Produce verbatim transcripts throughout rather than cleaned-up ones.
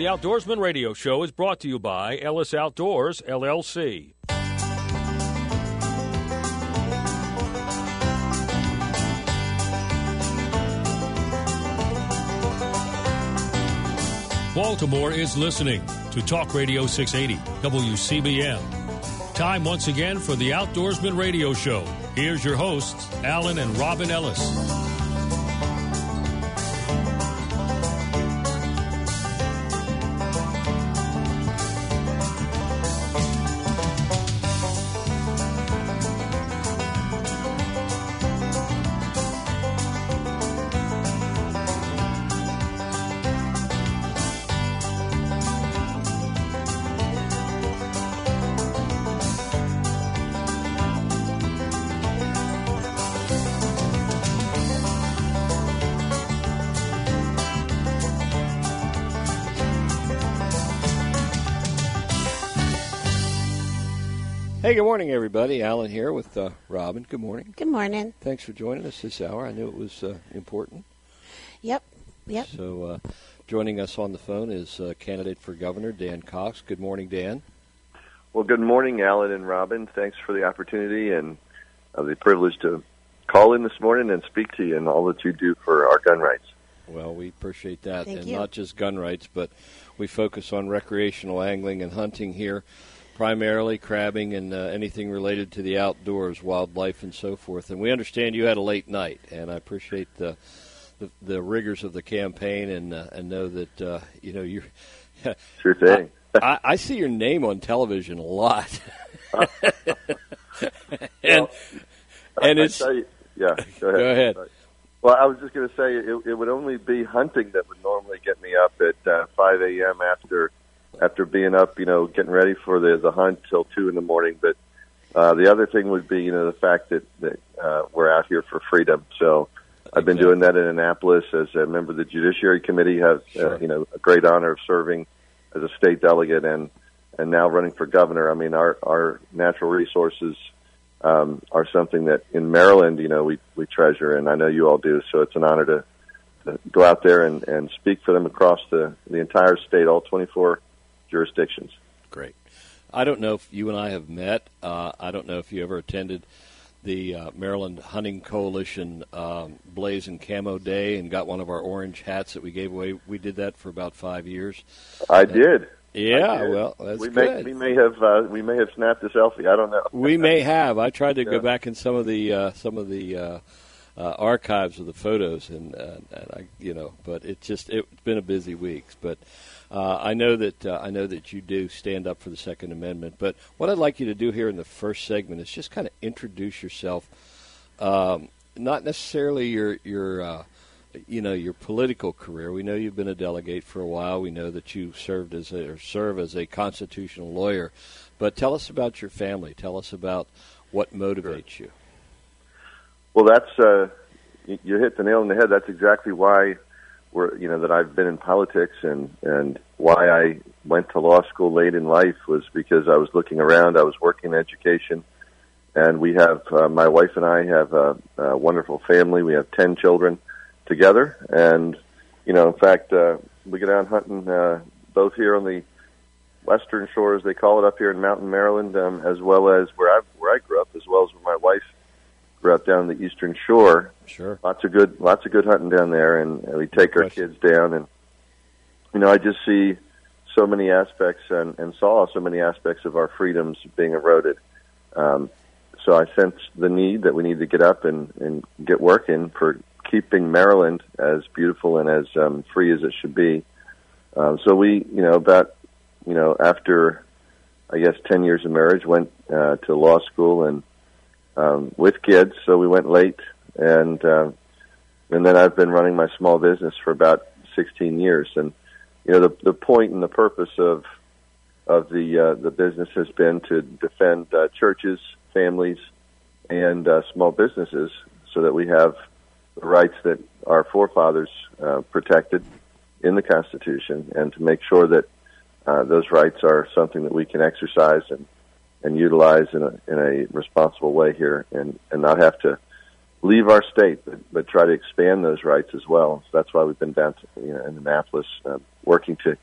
The Outdoorsman Radio Show is brought to you by Ellis Outdoors, L L C. Baltimore is listening to Talk Radio six eighty, W C B M. Time once again for the Outdoorsman Radio Show. Here's your hosts, Alan and Robin Ellis. Hey, good morning, everybody. Alan here with uh, Robin. Good morning. Good morning. Thanks for joining us this hour. I knew it was uh, important. Yep, yep. So uh, joining us on the phone is uh, candidate for governor, Dan Cox. Good morning, Dan. Well, good morning, Alan and Robin. Thanks for the opportunity and uh, the privilege to call in this morning and speak to you and all that you do for our gun rights. Well, we appreciate that. Thank and you. Not just gun rights, but we focus on recreational angling and hunting here. Primarily crabbing and uh, anything related to the outdoors, wildlife, and so forth. And we understand you had a late night, and I appreciate the the, the rigors of the campaign, and uh, and know that uh, you know you're. Sure thing. I, I see your name on television a lot, and well, and I it's tell you, yeah. Go ahead. Go ahead. Well, I was just going to say it, it would only be hunting that would normally get me up at uh, five a.m. after. After being up, you know, getting ready for the the hunt till two in the morning. But uh, the other thing would be, you know, the fact that, that uh, we're out here for freedom. So I've been doing that in Annapolis as a member of the Judiciary Committee. Have Sure. uh, you know, a great honor of serving as a state delegate and and now running for governor. I mean, our our natural resources um, are something that in Maryland, you know, we we treasure, and I know you all do. So it's an honor to, to go out there and, and speak for them across the the entire state, all twenty-four jurisdictions. Great. I don't know if you and I have met. Uh, I don't know if you ever attended the uh, Maryland Hunting Coalition um, Blaze and Camo Day and got one of our orange hats that we gave away. We did that for about five years. I uh, did. Yeah, I did. well, that's we good. May, we may have uh, we may have snapped a selfie. I don't know. We may have. I tried to Yeah. go back in some of the uh, some of the uh, uh, archives of the photos, and, uh, and I, you know, but it just it's been a busy week. But Uh, I know that uh, I know that you do stand up for the Second Amendment, but what I'd like you to do here in the first segment is just kind of introduce yourself. Um, not necessarily your your uh, you know your political career. We know you've been a delegate for a while. We know that you served as a, or serve as a constitutional lawyer, but tell us about your family. Tell us about what motivates Sure. you. Well, that's uh, you, you hit the nail on the head. That's exactly why. Where, you know, that I've been in politics and, and why I went to law school late in life was because I was looking around. I was working in education, and we have, uh, my wife and I have a, a wonderful family. We have ten children together, and, you know, in fact, uh, we go down hunting uh, both here on the western shores, they call it up here in Mountain, Maryland, um, as well as where I, where I grew up, as well as where my wife grew up down the eastern shore. Sure. Lots of good, lots of good hunting down there, and, and we take our kids down, and you know, I just see so many aspects and, and saw so many aspects of our freedoms being eroded. Um, so I sensed the need that we need to get up and, and get working for keeping Maryland as beautiful and as um, free as it should be. Um, so we, you know, about you know after I guess ten years of marriage, went uh, to law school and. Um, with kids, so we went late, and uh, and then I've been running my small business for about sixteen years. And you know, the the point and the purpose of of the uh, the business has been to defend uh, churches, families, and uh, small businesses, so that we have the rights that our forefathers uh, protected in the Constitution, and to make sure that uh, those rights are something that we can exercise and. and utilize in a in a responsible way here, and, and not have to leave our state, but, but try to expand those rights as well. So that's why we've been down to, you know, in Annapolis, uh, working to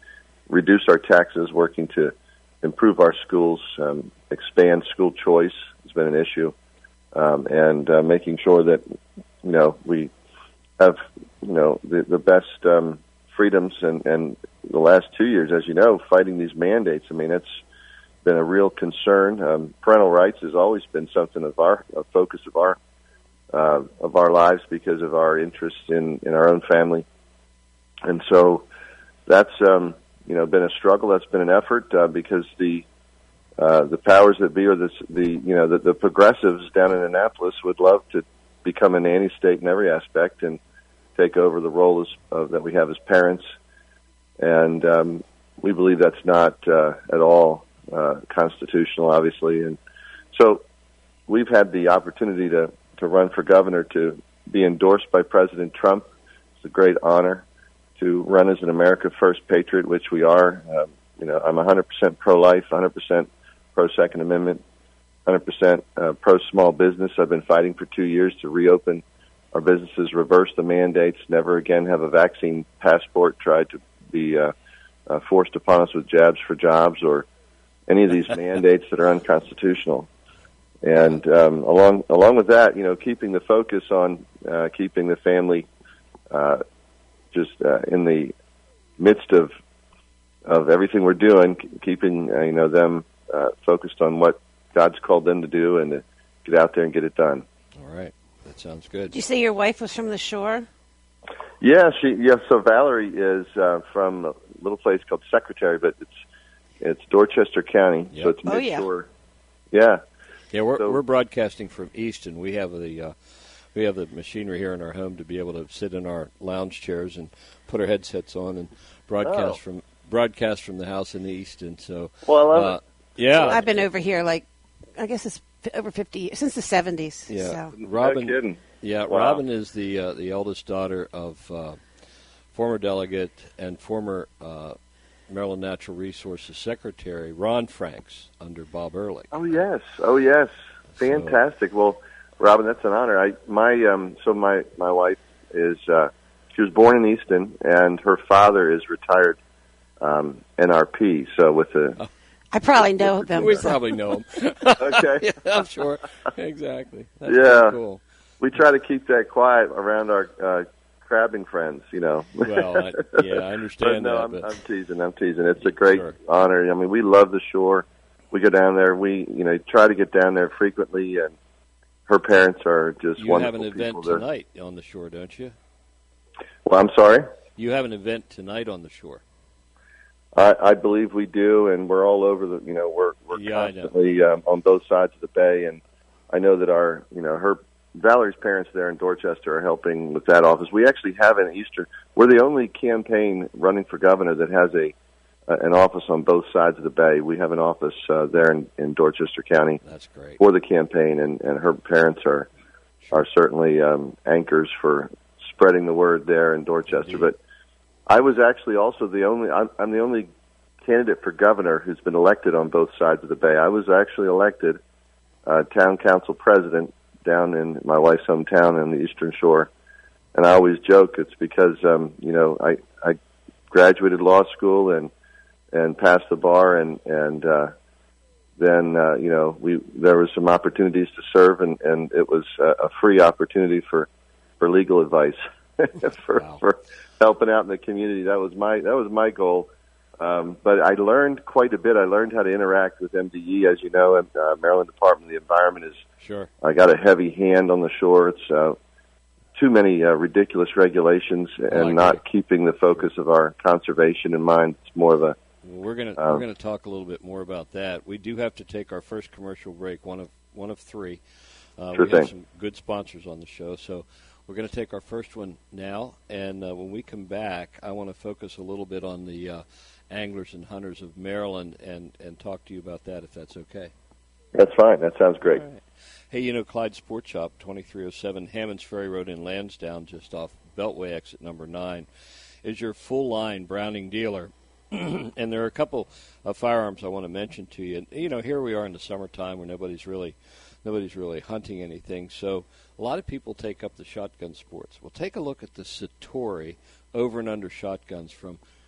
reduce our taxes, working to improve our schools, um, expand school choice has been an issue, um, and uh, making sure that, you know, we have, you know, the, the best um, freedoms. And, and the last two years, as you know, fighting these mandates, I mean, it's been a real concern. Um, parental rights has always been something of our a focus of our uh, of our lives because of our interest in, in our own family, and so that's um, you know been a struggle. That's been an effort uh, because the uh, the powers that be, or the the you know the, the progressives down in Annapolis would love to become a nanny state in every aspect and take over the role as, uh, that we have as parents, and um, we believe that's not uh, at all Uh, constitutional, obviously. And so we've had the opportunity to, to run for governor, to be endorsed by President Trump. It's a great honor to run as an America First patriot, which we are. Um, you know, I'm one hundred percent pro-life, one hundred percent pro-Second Amendment, one hundred percent uh, pro-small business. I've been fighting for two years to reopen our businesses, reverse the mandates, never again have a vaccine passport tried to be uh, uh, forced upon us with jabs for jobs or any of these mandates that are unconstitutional. And um, along along with that, you know, keeping the focus on uh, keeping the family uh, just uh, in the midst of of everything we're doing, keeping uh, you know them uh, focused on what God's called them to do and to get out there and get it done. All right, that sounds good. Did you say your wife was from the shore? Yeah, she. Yeah, so Valerie is uh, from a little place called Secretary, but it's It's Dorchester County, yep. so it's oh, mid-shore. Yeah. yeah. Yeah, we're so, we're broadcasting from Easton. We have the uh, we have the machinery here in our home to be able to sit in our lounge chairs and put our headsets on and broadcast oh. from broadcast from the house in Easton. So, well, I love uh, it. Yeah, I've been over here like I guess it's over fifty years, since the seventies. Yeah, So. Robin. No kidding. Yeah, wow. Robin is the uh, the eldest daughter of uh, former delegate and former Uh, Maryland Natural Resources Secretary Ron Franks under Bob Ehrlich. Oh yes, oh yes, fantastic. So, well, Robin, that's an honor. I my um so my my wife is uh, she was born in Easton, and her father is retired um, N R P. So with the oh. I probably know them. We so. probably know them. Okay, yeah, I'm sure. Exactly. That's yeah, cool. We try to keep that quiet around our. Uh, crabbing friends, you know. Well, I, yeah, I understand but no, that. I'm, but I'm teasing. I'm teasing. It's a great sure. honor. I mean, we love the shore. We go down there. We, you know, try to get down there frequently, and her parents are just you wonderful have an event people tonight there. On the shore, don't you? Well, I'm sorry? You have an event tonight on the shore. I, I believe we do, and we're all over the, you know, we're, we're yeah, constantly um, on both sides of the bay, and I know that our, you know, her, Valerie's parents there in Dorchester are helping with that office. We actually have an Easter. We're the only campaign running for governor that has a uh, an office on both sides of the bay. We have an office uh, there in, in Dorchester County. That's great. For the campaign, and, and her parents are are certainly um, anchors for spreading the word there in Dorchester. Indeed. But I was actually also the only. I'm, I'm the only candidate for governor who's been elected on both sides of the bay. I was actually elected uh, town council president down in my wife's hometown in the Eastern Shore, and I always joke it's because um, you know I, I graduated law school and and passed the bar, and and uh, then uh, you know we there was some opportunities to serve, and, and it was a, a free opportunity for, for legal advice for wow. for helping out in the community. That was my that was my goal. Um, but I learned quite a bit. I learned how to interact with M D E, as you know, and uh, Maryland Department of the Environment is. Sure. I got a heavy hand on the shore. It's uh, too many uh, ridiculous regulations and like not it. keeping the focus of our conservation in mind. It's more of a. Well, we're gonna um, we're gonna talk a little bit more about that. We do have to take our first commercial break. One of one of three. Uh, sure we thing. have some good sponsors on the show, so we're going to take our first one now. And uh, when we come back, I want to focus a little bit on the uh, anglers and hunters of Maryland and and talk to you about that, if that's okay. That's fine. That sounds great. All right. Hey, you know, Clyde Sports Shop, twenty-three oh seven Hammonds Ferry Road in Lansdowne, just off Beltway exit number nine, is your full-line Browning dealer. And there are a couple of firearms I want to mention to you. You know, here we are in the summertime where nobody's really nobody's really hunting anything, so a lot of people take up the shotgun sports. Well, take a look at the Satori over and under shotguns from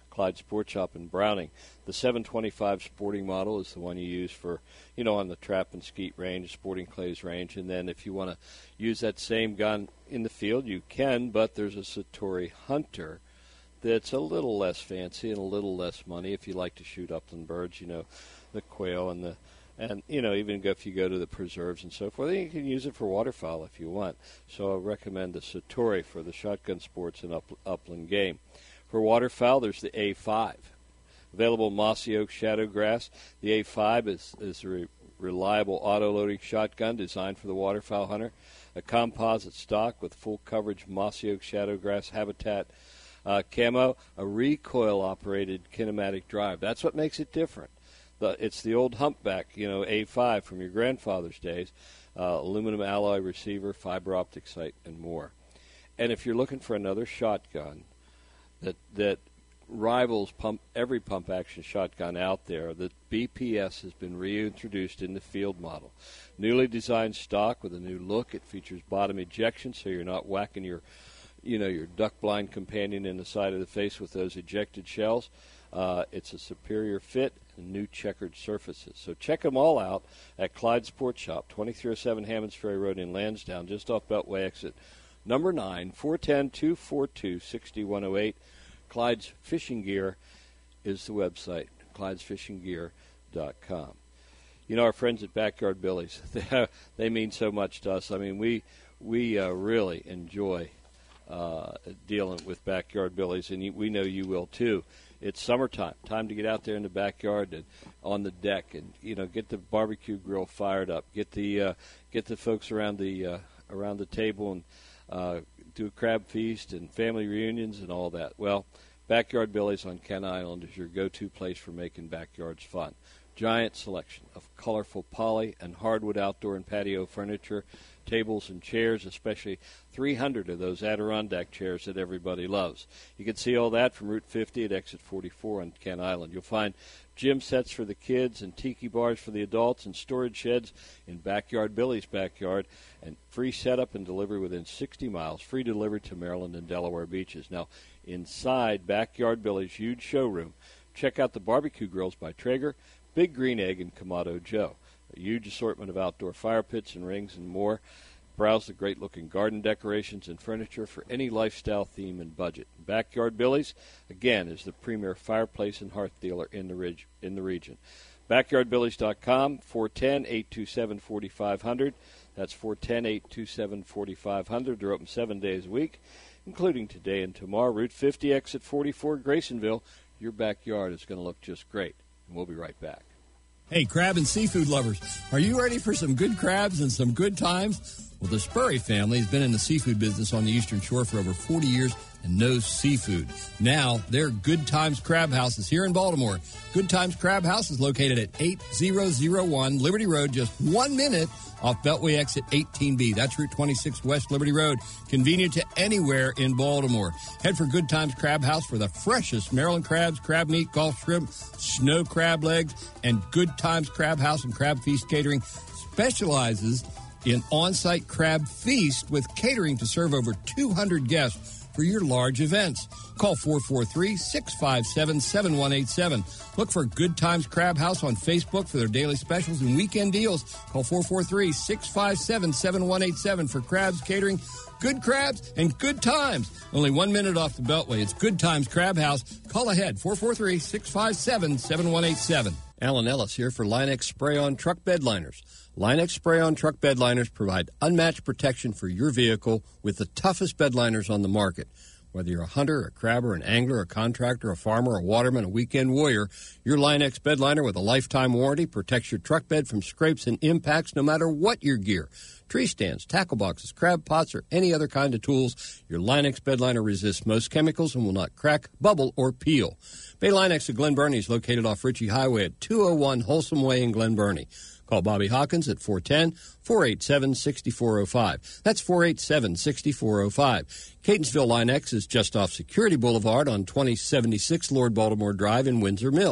Clyde Sport Shop in Browning. The seven twenty-five sporting model is the one you use for, you know, on the trap and skeet range, sporting clays range. And then if you want to use that same gun in the field, you can, but there's a Satori Hunter that's a little less fancy and a little less money if you like to shoot upland birds, you know, the quail and the, and, you know, even if you go to the preserves and so forth, then you can use it for waterfowl if you want. So I recommend the Satori for the shotgun sports and up, upland game. For waterfowl, there's the A five. Available Mossy Oak Shadowgrass. The A five is, is a re- reliable auto-loading shotgun designed for the waterfowl hunter. A composite stock with full coverage Mossy Oak Shadowgrass habitat uh, camo. A recoil-operated kinematic drive. That's what makes it different. The, it's the old humpback, you know, A five from your grandfather's days. Uh, aluminum alloy receiver, fiber optic sight, and more. And if you're looking for another shotgun that that rivals pump every pump action shotgun out there, the B P S has been reintroduced in the field model. Newly designed stock with a new look. It features bottom ejection, so you're not whacking your, you know, your duck blind companion in the side of the face with those ejected shells. Uh, it's a superior fit and new checkered surfaces. So check them all out at Clyde Sport Shop, twenty-three oh seven Hammonds Ferry Road in Lansdowne, just off Beltway exit number nine, four one zero, two four two, six one zero eight. Clyde's Fishing Gear is the website, clydes fishing gear dot com. You know, our friends at Backyard Billy's, they, have, they mean so much to us. I mean, we we uh, really enjoy uh, dealing with Backyard Billy's, and you, we know you will too. It's summertime, time to get out there in the backyard and on the deck, and you know, get the barbecue grill fired up, get the uh, get the folks around the uh, around the table and uh, do a crab feast and family reunions and all that. Well, Backyard Billy's on Kent Island is your go-to place for making backyards fun. Giant selection of colorful poly and hardwood outdoor and patio furniture, tables and chairs, especially three hundred of those Adirondack chairs that everybody loves. You can see all that from Route fifty at exit forty-four on Kent Island. You'll find gym sets for the kids and tiki bars for the adults and storage sheds in Backyard Billy's backyard, and free setup and delivery within sixty miles, free delivery to Maryland and Delaware beaches. Now, inside Backyard Billy's huge showroom, check out the barbecue grills by Traeger, Big Green Egg, and Kamado Joe. A huge assortment of outdoor fire pits and rings and more. Browse the great-looking garden decorations and furniture for any lifestyle theme and budget. Backyard Billy's, again, is the premier fireplace and hearth dealer in the, ridge, in the region. backyard billies dot com, four one zero, eight two seven, four five zero zero. That's four one zero, eight two seven, four five zero zero. They're open seven days a week, including today and tomorrow. Route fifty, exit forty-four, Graysonville. Your backyard is going to look just great. And we'll be right back. Hey, crab and seafood lovers, are you ready for some good crabs and some good times? Well, the Spurry family has been in the seafood business on the Eastern Shore for over forty years and knows seafood. Now, their Good Times Crab House is here in Baltimore. Good Times Crab House is located at eight thousand one Liberty Road, just one minute off Beltway exit eighteen B. That's Route twenty-six West Liberty Road. Convenient to anywhere in Baltimore. Head for Good Times Crab House for the freshest Maryland crabs, crab meat, Gulf shrimp, snow crab legs, and Good Times Crab House and Crab Feast Catering specializes in on-site crab feast with catering to serve over two hundred guests for your large events. Call four four three, six five seven, seven one eight seven. Look for Good Times Crab House on Facebook for their daily specials and weekend deals. Call four four three, six five seven, seven one eight seven for crabs catering. Good crabs and good times. Only one minute off the Beltway. It's Good Times Crab House. Call ahead, four four three, six five seven, seven one eight seven. Alan Ellis here for Line-X Spray-On Truck Bed Liners. Line-X Spray-On Truck Bed Liners provide unmatched protection for your vehicle with the toughest bed liners on the market. Whether you're a hunter, a crabber, an angler, a contractor, a farmer, a waterman, a weekend warrior, your Line-X bed liner with a lifetime warranty protects your truck bed from scrapes and impacts no matter what your gear. Tree stands, tackle boxes, crab pots, or any other kind of tools, your Line-X bed liner resists most chemicals and will not crack, bubble, or peel. Bay Line-X of Glen Burnie is located off Ritchie Highway at two oh one Wholesome Way in Glen Burnie. Call Bobby Hawkins at four one zero, four eight seven, six four zero five. That's four eight seven, six four zero five. Catonsville Line-X is just off Security Boulevard on twenty seventy-six Lord Baltimore Drive in Windsor Mill.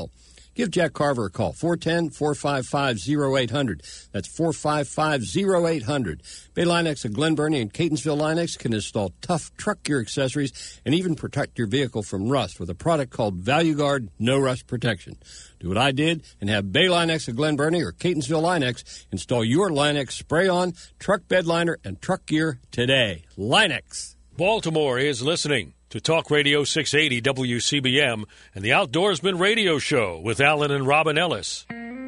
Give Jack Carver a call, four one zero, four five five, zero eight zero zero. That's four five five, zero eight zero zero. Bay Line-X of Glen Burnie and Catonsville Line-X can install tough truck gear accessories and even protect your vehicle from rust with a product called Value Guard No Rust Protection. Do what I did and have Bay Line-X of Glen Burnie or Catonsville Line-X install your Line-X spray-on, truck bed liner, and truck gear today. Line-X. Baltimore is listening to Talk Radio six eighty W C B M and the Outdoorsman Radio Show with Alan and Robin Ellis.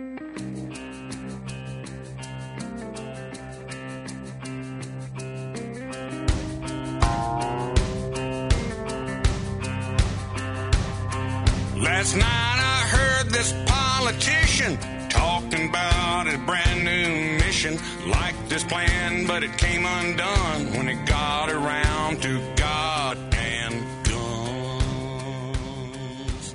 Last night I heard this politician talking about a brand new mission, like this plan, but it came undone when it got around to God and guns.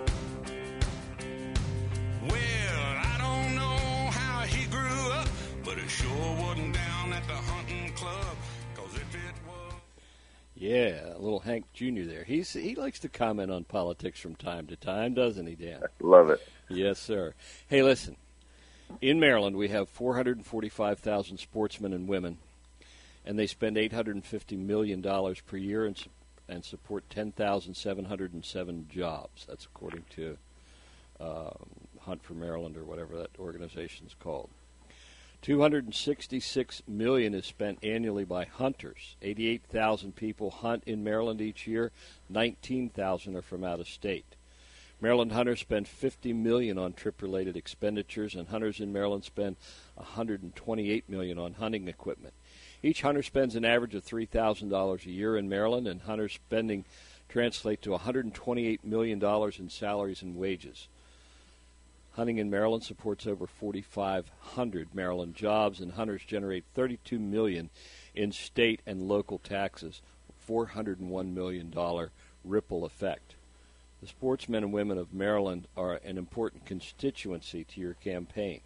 Well, I don't know how he grew up, but it sure wasn't down at the hunting club, 'cause if it was... Yeah, a little Hank Junior there. He's he likes to comment on politics from time to time, doesn't he, Dan? Love it. Yes, sir. Hey, listen. In Maryland, we have four hundred forty-five thousand sportsmen and women, and they spend eight hundred fifty million dollars per year and, and support ten thousand seven hundred seven jobs. That's according to um, Hunt for Maryland or whatever that organization is called. two hundred sixty-six million dollars is spent annually by hunters. eighty-eight thousand people hunt in Maryland each year. nineteen thousand are from out of state. Maryland hunters spend fifty million dollars on trip-related expenditures, and hunters in Maryland spend one hundred twenty-eight million dollars on hunting equipment. Each hunter spends an average of three thousand dollars a year in Maryland, and hunters' spending translates to one hundred twenty-eight million dollars in salaries and wages. Hunting in Maryland supports over forty-five hundred Maryland jobs, and hunters generate thirty-two million dollars in state and local taxes, four hundred one million dollars ripple effect. The sportsmen and women of Maryland are an important constituency to your campaign.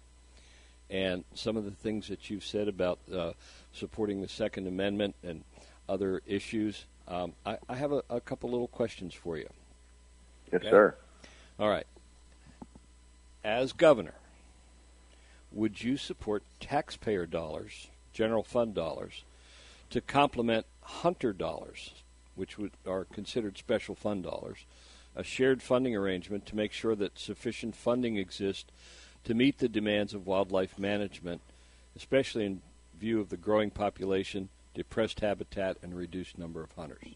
And some of the things that you've said about uh, supporting the Second Amendment and other issues, um, I, I have a, a couple little questions for you. Yes, Okay? sir. All right. As governor, would you support taxpayer dollars, general fund dollars, to complement hunter dollars, which would, are considered special fund dollars, a shared funding arrangement to make sure that sufficient funding exists to meet the demands of wildlife management, especially in view of the growing population, depressed habitat, and reduced number of hunters?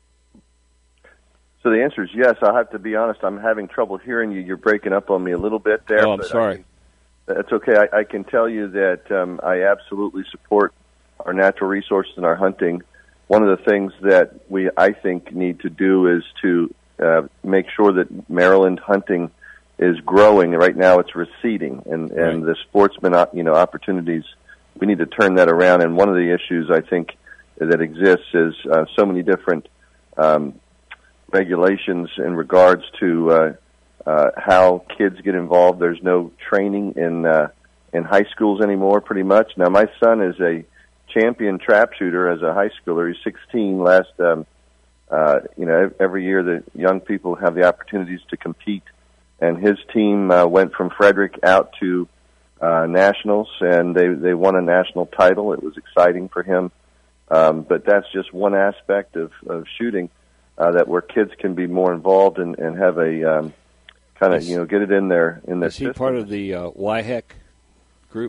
So the answer is yes. I'll have to be honest. I'm having trouble hearing you. You're breaking up on me a little bit there. Oh, I'm but sorry. I can, that's okay. I, I can tell you that um, I absolutely support our natural resources and our hunting. One of the things that we, I think, need to do is to uh, make sure that Maryland hunting is growing. Right now it's receding, and, and Right. the sportsman, you know, opportunities, we need to turn that around. And one of the issues I think that exists is uh, so many different um, regulations in regards to uh, uh, how kids get involved. There's no training in uh, in high schools anymore, pretty much. Now, my son is a champion trap shooter as a high schooler. He's sixteen. Last, um, uh, you know, every year the young people have the opportunities to compete, and his team uh, went from Frederick out to uh, nationals, and they they won a national title. It was exciting for him, um, but that's just one aspect of, of shooting uh, that where kids can be more involved and, and have a um, kind of you know get it in their in their. Is he system. part of the uh, Y H E C group?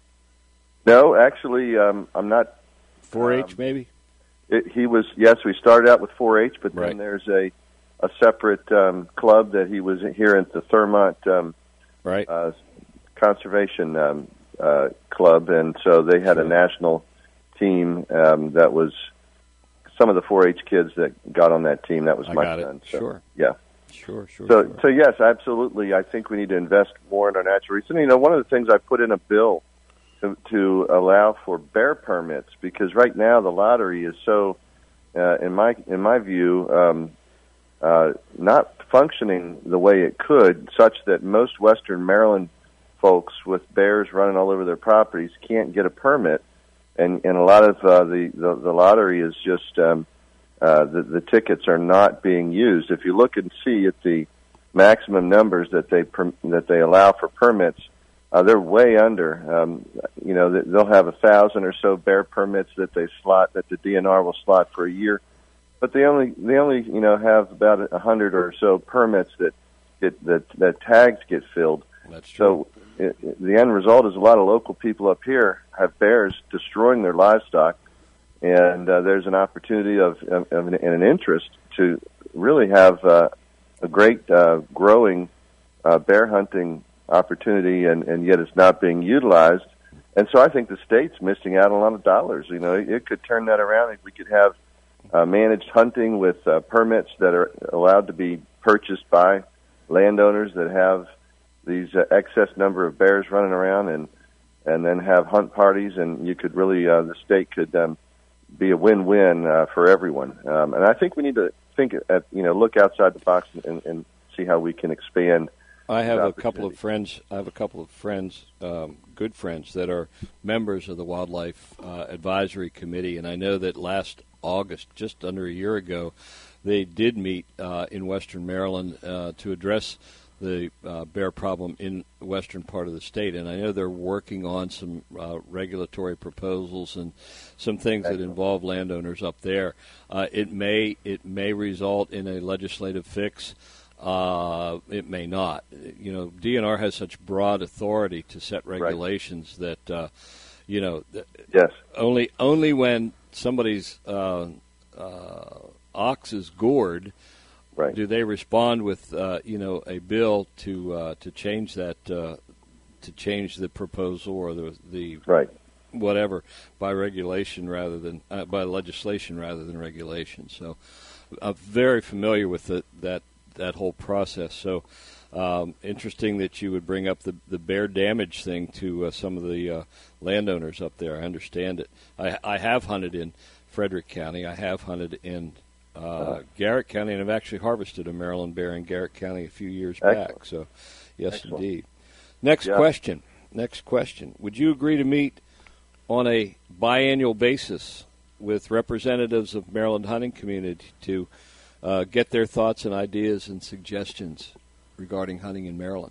No, actually, um, I'm not. four H um, maybe? It, he was, yes, we started out with four H, but Right. then there's a, a separate um, club that he was here at the Thurmont um, Right. uh, Conservation um, uh, Club, and so they had Sure. a national team um, that was some of the four H kids that got on that team. That was I my got it. son. So, Sure. Yeah. Sure, sure, So, sure. so yes, absolutely. I think we need to invest more in our natural resources. You know, one of the things I put in a bill to, to allow for bear permits, because right now the lottery is so, uh, in my in my view, um, uh, not functioning the way it could, such that most Western Maryland folks with bears running all over their properties can't get a permit, and and a lot of uh, the, the the lottery is just um, uh, the the tickets are not being used. If you look and see at the maximum numbers that they per, that they allow for permits, uh, they're way under. Um, you know, they'll have a thousand or so bear permits that they slot that the D N R will slot for a year, but they only they only you know have about a hundred or so permits that get that that tags get filled. That's true. So it, it, the end result is a lot of local people up here have bears destroying their livestock, and uh, there's an opportunity of, of, of an, and an interest to really have uh, a great uh, growing uh, bear hunting opportunity, and, and yet it's not being utilized. And so I think the state's missing out on a lot of dollars. You know, it, it could turn that around if we could have uh, managed hunting with uh, permits that are allowed to be purchased by landowners that have these uh, excess number of bears running around, and and then have hunt parties, and you could really, uh, the state could um, be a win-win uh, for everyone. Um, and I think we need to think at, you know, look outside the box and, and see how we can expand. I have a couple of friends. I have a couple of friends, um, good friends, that are members of the Wildlife uh, Advisory Committee, and I know that last August, just under a year ago, they did meet uh, in Western Maryland uh, to address the uh, bear problem in the western part of the state, and I know they're working on some uh, regulatory proposals and some things that involve landowners up there. Uh, it may it may result in a legislative fix. Uh, it may not. You know, D N R has such broad authority to set regulations right. that uh, you know th- yes. only only when somebody's uh, uh, ox is gored. Right. Do they respond with, uh, you know, a bill to uh, to change that, uh, to change the proposal or the the right. whatever by regulation rather than uh, by legislation rather than regulation? So, I'm very familiar with the, that that whole process. So, um, interesting that you would bring up the the bear damage thing to uh, some of the uh, landowners up there. I understand it. I I have hunted in Frederick County. I have hunted in Uh, Garrett County, and I've actually harvested a Maryland bear in Garrett County a few years Excellent. back. So, yes, Excellent. indeed. Next yeah. question. Next question. Would you agree to meet on a biannual basis with representatives of Maryland hunting community to uh, get their thoughts and ideas and suggestions regarding hunting in Maryland?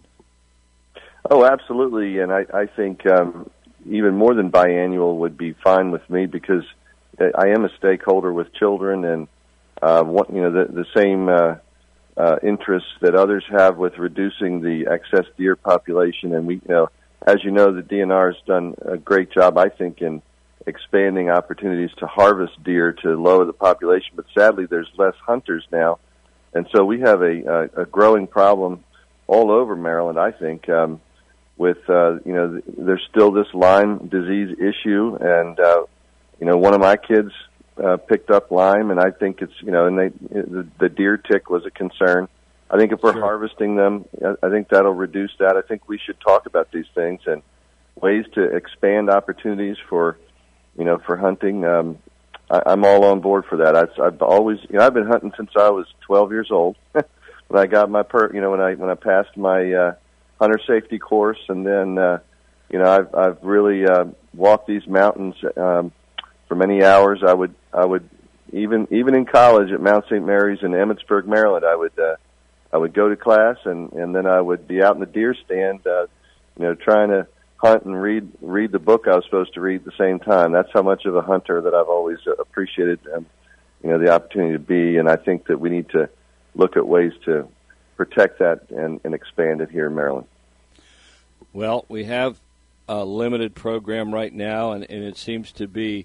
Oh, absolutely. And I, I think um, even more than biannual would be fine with me, because I am a stakeholder with children, and Uh, what, you know, the, the same uh, uh, interests that others have with reducing the excess deer population. And we, you know, as you know, the D N R has done a great job, I think, in expanding opportunities to harvest deer to lower the population. But sadly, there's less hunters now, and so we have a, a, a growing problem all over Maryland, I think, um, with uh, you know, there's still this Lyme disease issue, and uh, you know, one of my kids Uh, picked up Lyme, and I think it's, you know, and they, the, the deer tick was a concern. I think if we're sure. harvesting them, I think that'll reduce that. I think we should talk about these things and ways to expand opportunities for, you know, for hunting. Um, I, I'm all on board for that. I've, I've always, you know, I've been hunting since I was twelve years old. When I got my per, you know, when I when I passed my uh, hunter safety course, and then, uh, you know, I've I've really uh, walked these mountains. Um, For many hours, I would, I would, even even in college at Mount Saint Mary's in Emmitsburg, Maryland, I would, uh, I would go to class, and, and then I would be out in the deer stand, uh, you know, trying to hunt and read read the book I was supposed to read at the same time. That's how much of a hunter that I've always appreciated, um, you know, the opportunity to be. And I think that we need to look at ways to protect that and, and expand it here in Maryland. Well, we have a limited program right now, and, and it seems to be.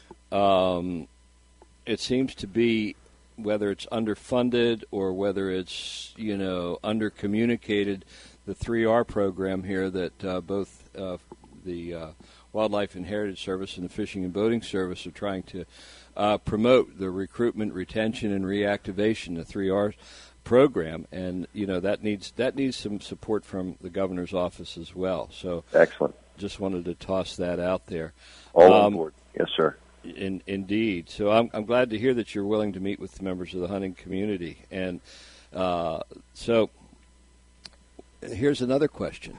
Um, it seems to be, whether it's underfunded or whether it's, you know, undercommunicated, the three R program here that uh, both uh, the uh, Wildlife and Heritage Service and the Fishing and Boating Service are trying to uh, promote, the recruitment, retention, and reactivation, the three R program, and you know that needs that needs some support from the governor's office as well. So excellent. Just wanted to toss that out there. All um, on board. Yes, sir. In, indeed. So I'm, I'm glad to hear that you're willing to meet with members of the hunting community. And uh, so here's another question.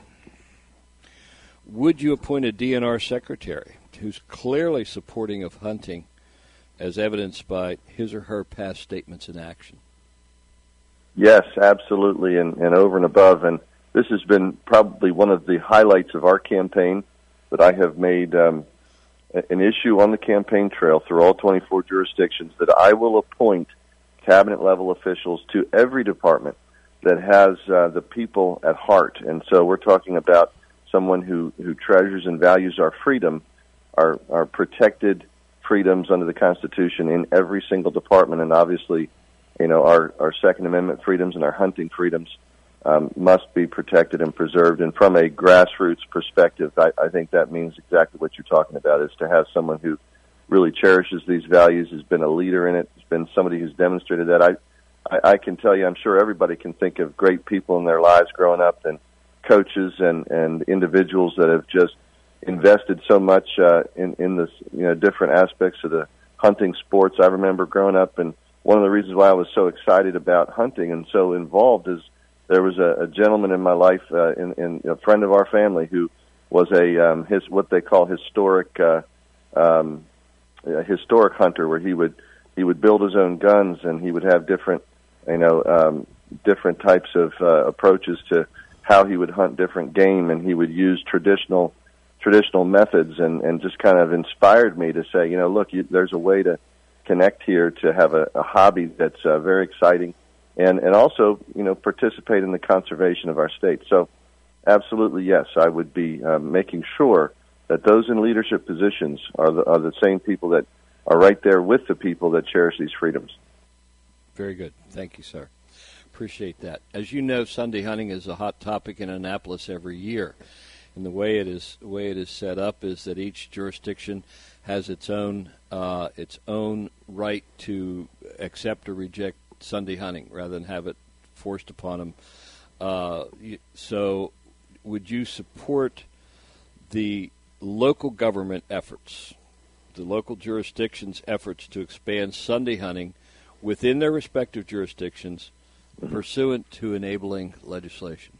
Would you appoint a D N R secretary who's clearly supporting of hunting as evidenced by his or her past statements and action? Yes, absolutely, and, and over and above. And this has been probably one of the highlights of our campaign that I have made um, an issue on the campaign trail through all twenty-four jurisdictions, that I will appoint cabinet-level officials to every department that has uh, the people at heart. And so we're talking about someone who, who treasures and values our freedom, our, our protected freedoms under the Constitution in every single department, and obviously, you know, our, our Second Amendment freedoms and our hunting freedoms um, must be protected and preserved. And from a grassroots perspective, I, I think that means exactly what you're talking about, is to have someone who really cherishes these values, has been a leader in it, has been somebody who's demonstrated that. I, I, I can tell you, I'm sure everybody can think of great people in their lives growing up, and coaches and, and individuals that have just invested so much uh, in, in this, you know, different aspects of the hunting sports. I remember growing up, and one of the reasons why I was so excited about hunting and so involved is there was a, a gentleman in my life, uh, in, in a friend of our family, who was a um, his what they call historic uh, um, a historic hunter, where he would he would build his own guns, and he would have different you know um, different types of uh, approaches to how he would hunt different game, and he would use traditional traditional methods, and, and just kind of inspired me to say, you know, look, you, there's a way to connect here, to have a, a hobby that's uh, very exciting, and, and also, you know, participate in the conservation of our state. So absolutely, yes, I would be uh, making sure that those in leadership positions are the, are the same people that are right there with the people that cherish these freedoms. Very good. Thank you, sir. Appreciate that. As you know, Sunday hunting is a hot topic in Annapolis every year. And the way it is, the way it is set up is that each jurisdiction has its own uh, its own right to accept or reject Sunday hunting, rather than have it forced upon them. Uh, so, would you support the local government efforts, the local jurisdictions' efforts to expand Sunday hunting within their respective jurisdictions, mm-hmm. pursuant to enabling legislation?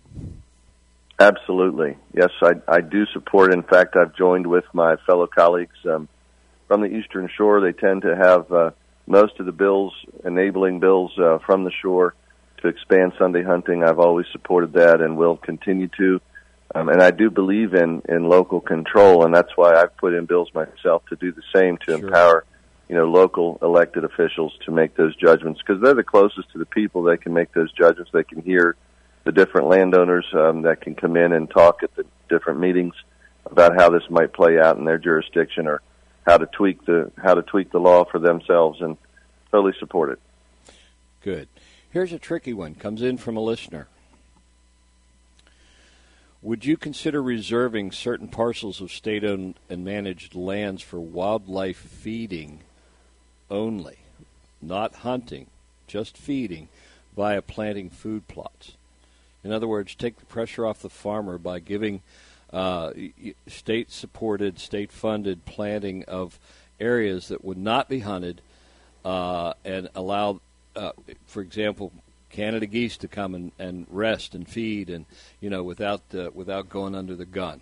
Absolutely. Yes, I, I do support. In fact, I've joined with my fellow colleagues um, from the Eastern Shore. They tend to have uh, most of the bills, enabling bills uh, from the shore to expand Sunday hunting. I've always supported that and will continue to. Um, and I do believe in, in local control, and that's why I've put in bills myself to do the same, to sure. empower, you know, local elected officials to make those judgments, because they're the closest to the people. They can make those judgments. They can hear the different landowners um, that can come in and talk at the different meetings about how this might play out in their jurisdiction, or how to tweak the how to tweak the law for themselves, and totally support it. Good. Here's a tricky one. Comes in from a listener. Would you consider reserving certain parcels of state-owned and managed lands for wildlife feeding only, not hunting, just feeding, via planting food plots? In other words, take the pressure off the farmer by giving uh, state-supported, state-funded planting of areas that would not be hunted, uh, and allow, uh, for example, Canada geese to come and, and rest and feed, and you know, without uh, without going under the gun.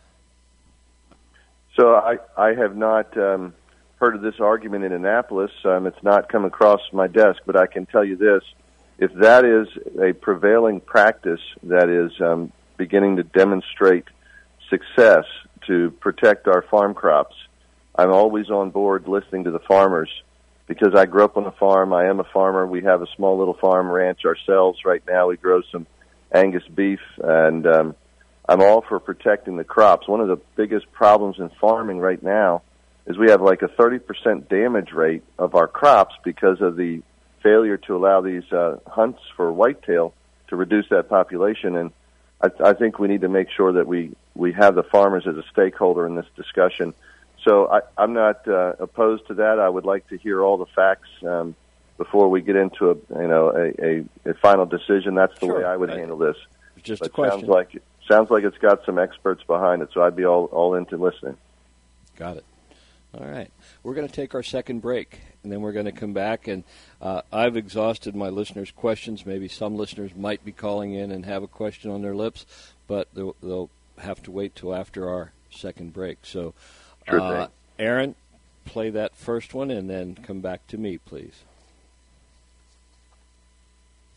So I I have not um, heard of this argument in Annapolis. Um, it's not come across my desk, but I can tell you this. If that is a prevailing practice that is um, beginning to demonstrate success to protect our farm crops, I'm always on board listening to the farmers, because I grew up on a farm. I am a farmer. We have a small little farm ranch ourselves right now. We grow some Angus beef, and um, I'm all for protecting the crops. One of the biggest problems in farming right now is we have like a thirty percent damage rate of our crops because of the failure to allow these uh, hunts for whitetail to reduce that population. And I, I think we need to make sure that we, we have the farmers as a stakeholder in this discussion. So I, I'm not uh, opposed to that. I would like to hear all the facts um, before we get into a you know a, a, a final decision. That's the sure. way I would handle this. Just but a question. Sounds like sounds like it's got some experts behind it. So I'd be all all into listening. Got it. All right. We're going to take our second break, and then we're going to come back. And uh, I've exhausted my listeners' questions. Maybe some listeners might be calling in and have a question on their lips, but they'll, they'll have to wait till after our second break. So, sure uh, Aaron, play that first one, and then come back to me, please.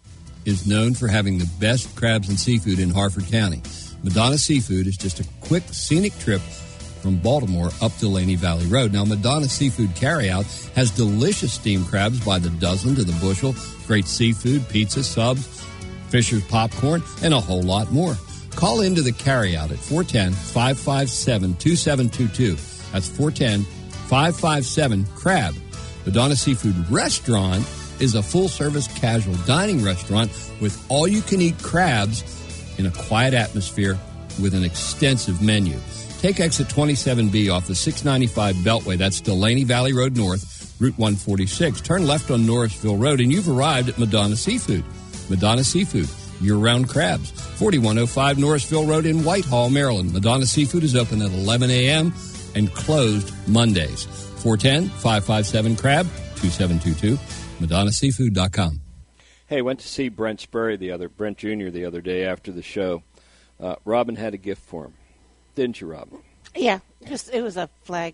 is known for having the best crabs and seafood in Harford County. Madonna Seafood is just a quick, scenic trip from Baltimore up Delaney Valley Road. Now, Madonna Seafood Carryout has delicious steamed crabs by the dozen to the bushel, great seafood, pizza, subs, Fisher's popcorn, and a whole lot more. Call into the carryout at four one zero, five five seven, two seven two two. That's four one zero, five five seven, CRAB. Madonna Seafood Restaurant is a full-service casual dining restaurant with all-you-can-eat crabs in a quiet atmosphere with an extensive menu. Take exit twenty-seven B off the six ninety-five Beltway. That's Delaney Valley Road North, Route one forty-six. Turn left on Norrisville Road, and you've arrived at Madonna Seafood. Madonna Seafood, year-round crabs. forty-one oh five Norrisville Road in Whitehall, Maryland. Madonna Seafood is open at eleven a.m. and closed Mondays. four one zero, five five seven, CRAB, two seven two two, madonna seafood dot com. Hey, went to see Brent Spurry the other, Brent Junior the other day after the show. Uh, Robin had a gift for him. Didn't you, Robin? Yeah, just it was a flag.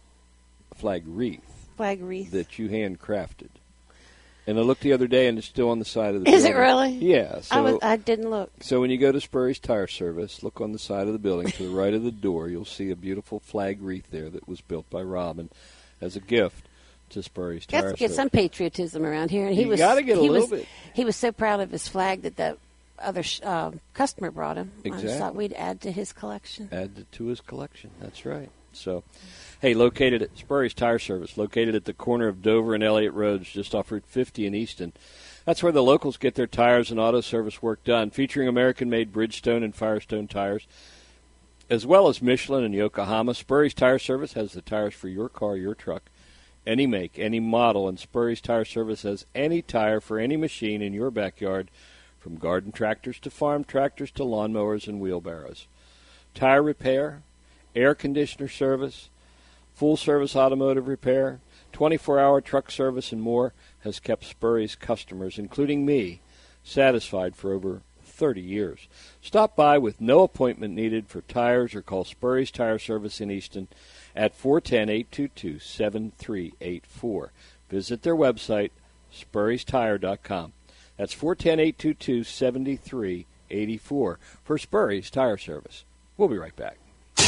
A flag wreath. Flag wreath. That you handcrafted. And I looked the other day, and it's still on the side of the Is building. it really? Yeah. So, I, was, I didn't look. So when you go to Spurry's Tire Service, look on the side of the building to the right of the door. You'll see a beautiful flag wreath there that was built by Robin as a gift to Spurry's Tire Got Service. to get some patriotism around here, and he you was. got to get a he little was, bit. He was so proud of his flag that the other uh, customer brought him. Exactly. I just thought we'd add to his collection. Add to his collection. That's right. So, hey, located at Spurry's Tire Service, located at the corner of Dover and Elliott Roads, just off Route fifty in Easton. That's where the locals get their tires and auto service work done, featuring American-made Bridgestone and Firestone tires, as well as Michelin and Yokohama. Spurry's Tire Service has the tires for your car, your truck, any make, any model, and Spurry's Tire Service has any tire for any machine in your backyard, from garden tractors to farm tractors to lawnmowers and wheelbarrows. Tire repair, air conditioner service, full-service automotive repair, twenty-four hour truck service, and more has kept Spurry's customers, including me, satisfied for over thirty years. Stop by with no appointment needed for tires or call Spurry's Tire Service in Easton at four one zero, eight two two, seven three eight four. Visit their website, spurrys tire dot com. That's four one zero, eight two two, seven three eight four for Spurry's Tire Service. We'll be right back.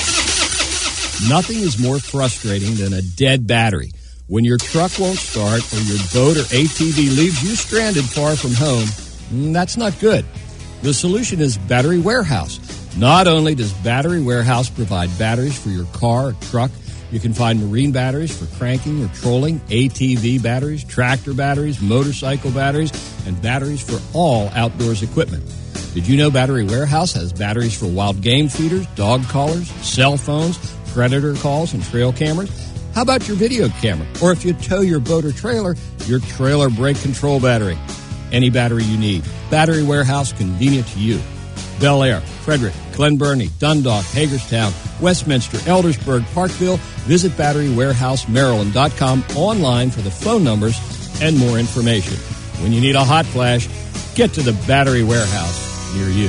Nothing is more frustrating than a dead battery. When your truck won't start or your boat or A T V leaves you stranded far from home, that's not good. The solution is Battery Warehouse. Not only does Battery Warehouse provide batteries for your car or truck, you can find marine batteries for cranking or trolling, A T V batteries, tractor batteries, motorcycle batteries, and batteries for all outdoors equipment. Did you know Battery Warehouse has batteries for wild game feeders, dog collars, cell phones, predator calls, and trail cameras? How about your video camera? Or if you tow your boat or trailer, your trailer brake control battery. Any battery you need. Battery Warehouse, convenient to you. Bel Air, Frederick, Glen Burnie, Dundalk, Hagerstown, Westminster, Eldersburg, Parkville. Visit battery warehouse maryland dot com online for the phone numbers and more information. When you need a hot flash, get to the Battery Warehouse near you.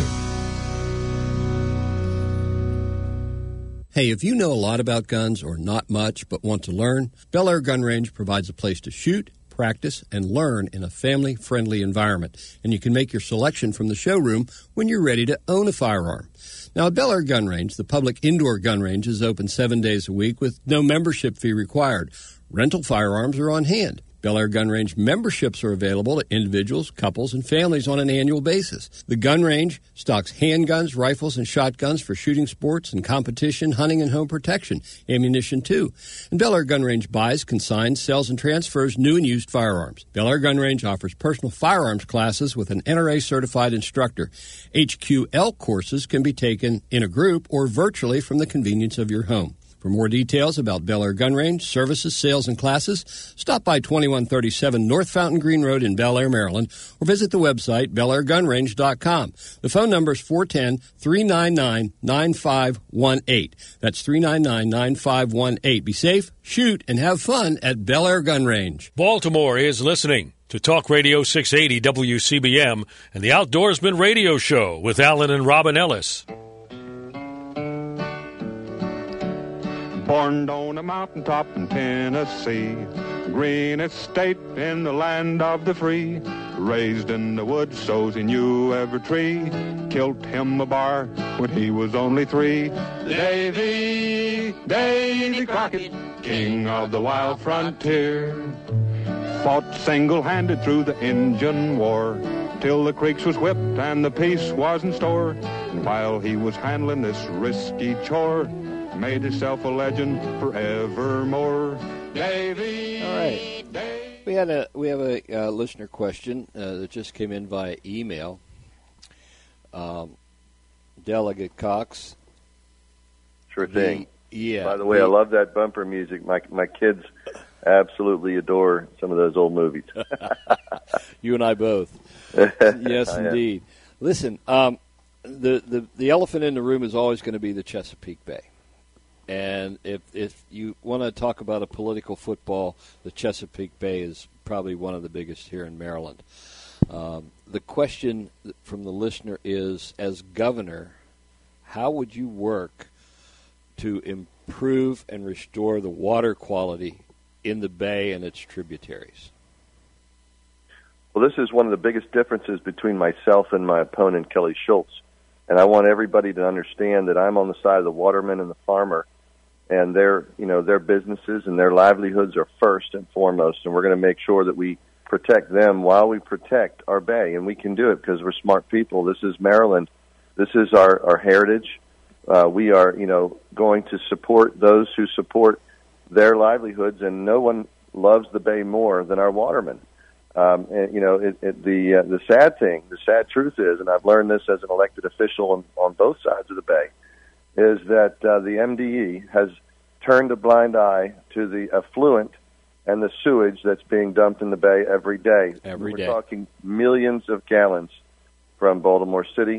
Hey, if you know a lot about guns or not much but want to learn, Bel Air Gun Range provides a place to shoot, practice, and learn in a family-friendly environment. And you can make your selection from the showroom when you're ready to own a firearm. Now, at Bel Air Gun Range, the public indoor gun range is open seven days a week with no membership fee required. Rental firearms are on hand. Bel Air Gun Range memberships are available to individuals, couples, and families on an annual basis. The gun range stocks handguns, rifles, and shotguns for shooting sports and competition, hunting, and home protection, ammunition too. And Bel Air Gun Range buys, consigns, sells, and transfers new and used firearms. Bel Air Gun Range offers personal firearms classes with an N R A-certified instructor. H Q L courses can be taken in a group or virtually from the convenience of your home. For more details about Bel Air Gun Range, services, sales, and classes, stop by twenty-one thirty-seven North Fountain Green Road in Bel Air, Maryland, or visit the website bel air gun range dot com. The phone number is four one zero, three nine nine, nine five one eight. That's three nine nine, nine five one eight. Be safe, shoot, and have fun at Bel Air Gun Range. Baltimore is listening to Talk Radio six eighty W C B M and the Outdoorsman Radio Show with Alan and Robin Ellis. Born on a mountaintop in Tennessee, greenest state in the land of the free. raised in the woods, so's he knew every tree. Killed him a bar when he was only three. Davy, Davy Crockett, king of the wild frontier, fought single-handed through the Injun War, till the creeks was whipped and the peace was in store. And while he was handling this risky chore, made himself a legend forevermore. Davy. All right. Davy. We had a we have a uh, listener question uh, that just came in via email. Um, Delegate Cox. Sure thing. The, yeah. By the way, the, I love that bumper music. My my kids absolutely adore some of those old movies. You and I both. Yes, I indeed. am. Listen, um, the, the the elephant in the room is always going to be the Chesapeake Bay. And if if you want to talk about a political football, the Chesapeake Bay is probably one of the biggest here in Maryland. Um, the question from the listener is, as governor, how would you work to improve and restore the water quality in the bay and its tributaries? Well, this is one of the biggest differences between myself and my opponent, Kelly Schultz. And I want everybody to understand that I'm on the side of the waterman and the farmer, and their, you know, their businesses and their livelihoods are first and foremost, and we're going to make sure that we protect them while we protect our bay, and we can do it because we're smart people. This is Maryland. This is our, our heritage. Uh, we are, you know, going to support those who support their livelihoods, and no one loves the bay more than our watermen. Um, and, you know, it, it, the uh, the sad thing, the sad truth is, and I've learned this as an elected official on, on both sides of the bay, is that uh, the M D E has turned a blind eye to the affluent and the sewage that's being dumped in the bay every day. Every We're day. talking millions of gallons from Baltimore City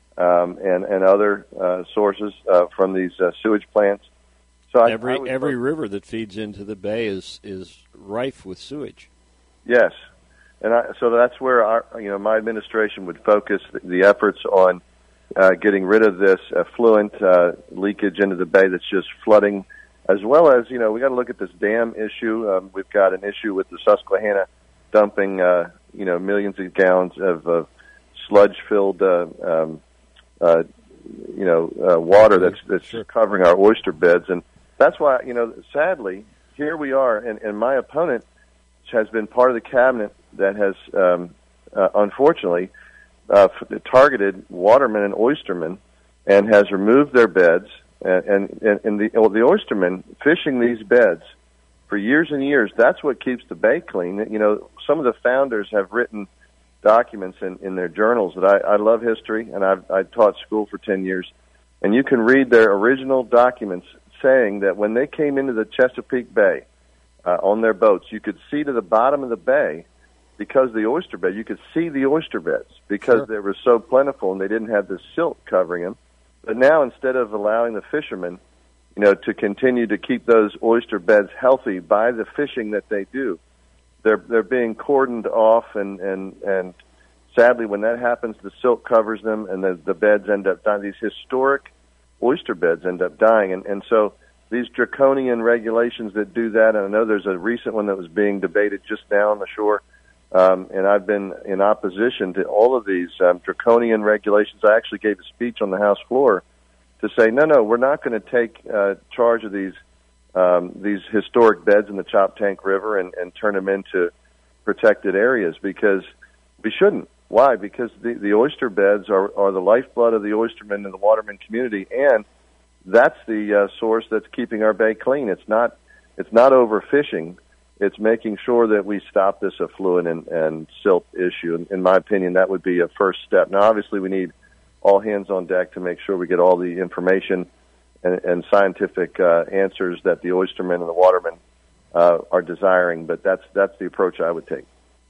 um, and, and other uh, sources uh, from these uh, sewage plants. So I, every I would every look, river that feeds into the bay is, is rife with sewage. Yes. And I, so that's where our, you know, my administration would focus the, the efforts on uh, getting rid of this effluent uh, leakage into the bay that's just flooding, as well as, you know, we got to look at this dam issue. Um, we've got an issue with the Susquehanna dumping, uh, you know, millions of gallons of uh, sludge-filled, uh, um, uh, you know, uh, water that's that's Sure. covering our oyster beds, and that's why, you know, sadly, here we are, and, and my opponent has been part of the cabinet that has, um, uh, unfortunately, uh, f- targeted watermen and oystermen and has removed their beds. And, and, and the, the oystermen fishing these beds for years and years, that's what keeps the bay clean. You know, some of the founders have written documents in, in their journals that I, I love history, and I've I taught school for ten years. And you can read their original documents saying that when they came into the Chesapeake Bay, Uh, on their boats, you could see to the bottom of the bay because the oyster bed, you could see the oyster beds because Sure. they were so plentiful and they didn't have the silt covering them. But now, instead of allowing the fishermen, you know, to continue to keep those oyster beds healthy by the fishing that they do, they're they're being cordoned off, and and and sadly, when that happens, the silt covers them, and the the beds end up dying. These historic oyster beds end up dying, and and so. These draconian regulations that do that, and I know there's a recent one that was being debated just now on the shore, um, and I've been in opposition to all of these um, draconian regulations. I actually gave a speech on the House floor to say, no, no, we're not going to take uh, charge of these um, these historic beds in the Choptank River and, and turn them into protected areas, because we shouldn't. Why? Because the, the oyster beds are, are the lifeblood of the oystermen and the waterman community, and that's the uh, source that's keeping our bay clean. It's not it's not overfishing. It's making sure that we stop this affluent and, and silt issue. In, in my opinion, that would be a first step. Now, obviously, we need all hands on deck to make sure we get all the information and, and scientific uh, answers that the oystermen and the watermen uh, are desiring. But that's that's the approach I would take.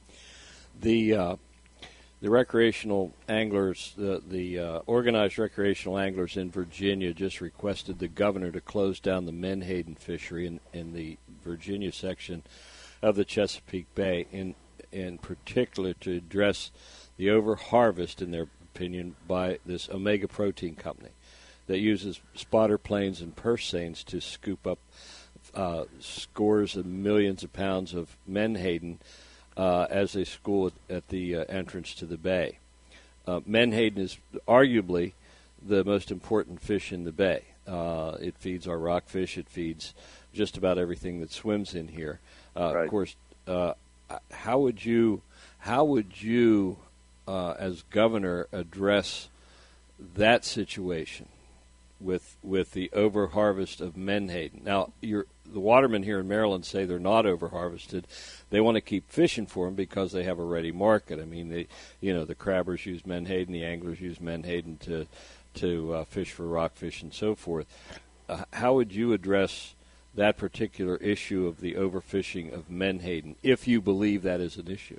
The uh, the recreational anglers, the, the uh, organized recreational anglers in Virginia just requested the governor to close down the Menhaden fishery in, in the Virginia section of the Chesapeake Bay, in in particular to address the overharvest, in their opinion, by this Omega Protein company that uses spotter planes and purse seines to scoop up uh, scores of millions of pounds of Menhaden uh, as a school at, at the uh, entrance to the bay. Uh, Menhaden is arguably the most important fish in the bay. Uh, it feeds our rockfish. It feeds just about everything that swims in here. Uh, right. Of course, uh, how would you, how would you, uh, as governor, address that situation with with the overharvest of menhaden? Now, you're, the watermen here in Maryland say they're not overharvested. They want to keep fishing for them because they have a ready market. I mean, they, you know, the crabbers use menhaden, the anglers use menhaden to to uh, fish for rockfish and so forth. Uh, how would you address that particular issue of the overfishing of menhaden, if you believe that is an issue?